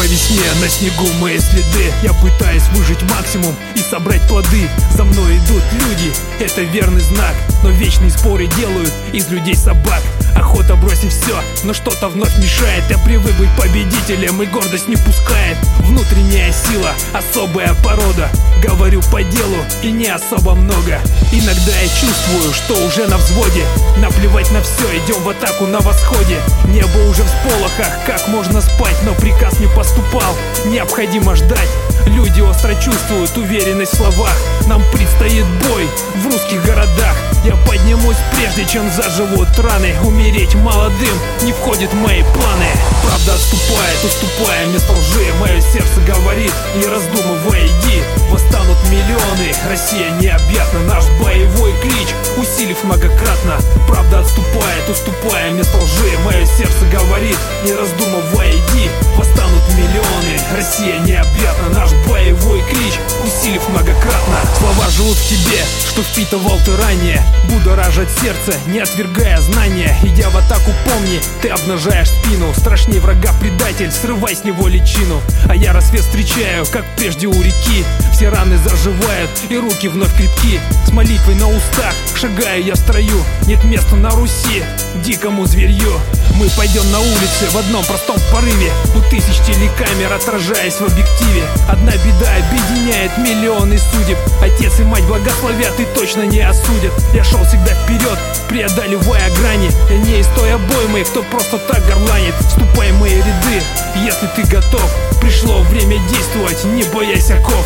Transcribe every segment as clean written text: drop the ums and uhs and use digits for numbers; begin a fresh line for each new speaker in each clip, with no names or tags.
весне на снегу мои следы. Я пытаюсь выжить максимум и собрать плоды. За мной идут люди, это верный знак. Но вечные споры делают из людей собак. Охота бросить все, но что-то вновь мешает. Я привык быть победителем и гордость не пускает. Внутренняя сила, особая порода. Говорю по делу и не особо много. Иногда я чувствую, что уже на взводе. Наплевать на все, идем в атаку на восходе. Небо уже в сполохах, как можно спать? Но приказ не поступал, необходимо ждать. Люди остро чувствуют уверенность в словах. Нам предстоит бой в русских городах. Я поднимусь прежде, чем заживут раны. Умереть молодым не входит в мои планы. Правда отступает, уступая место лжи. Мое сердце говорит, не раздумывая, иди. Восстанут миллионы, Россия необъятна. Наш боевой клич усилив многократно. Правда отступает, уступая место лжи. Мое сердце говорит, не раздумывая, иди. Восстанут миллионы, Россия необъятна. Наш боевой клич усилив многократно. Слова живут в тебе, что впитывал ты ранее. Будоражит сердце, не отвергая знания. Идя в атаку, помни, ты обнажаешь спину. Страшней врага предатель, срывай с него личину. А я рассвет встречаю, как прежде у реки. Все раны заживают и руки вновь крепки. С молитвой на устах шагаю я в строю. Нет места на Руси дикому зверью. Мы пойдем на улице в одном простом порыве. У тысяч телекамер, отражаясь в объективе. Одна беда объединяет миллионы судеб. Отец и мать благословят и точно не осудят. Я шел всегда вперед, преодолевая грани. Я не из той обоймы, кто просто так горланит. Вступай в мои ряды, если ты готов. Пришло время действовать, не боясь оков.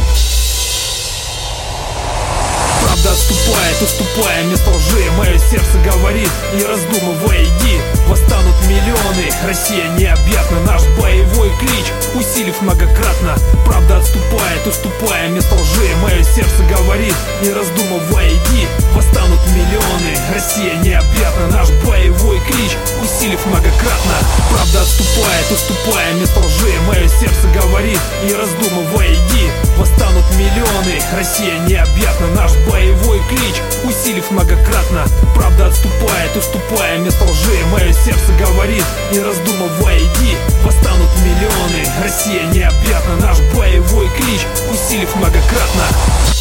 Правда отступает, уступая место лжи. Мое сердце говорит, не раздумывая, иди. Восстанут миллионы, Россия необъятна. Наш боевой клич усилив многократно. Правда отступает, уступая место лжи. Мое сердце говорит, не раздумывая, иди. Восстанут миллионы, Россия необъятна. Наш боевой клич усилив многократно. Правда отступает, уступая место лжи. Мое сердце говорит, не раздумывая, иди. Восстанут миллионы, Россия необъятна. Наш боевой клич усилив многократно. Правда отступает, уступая место лжи. Мое сердце говорит, не раздумывая, иди. Восстанут миллионы, Россия необъятна. Наш боевой клич усилив многократно.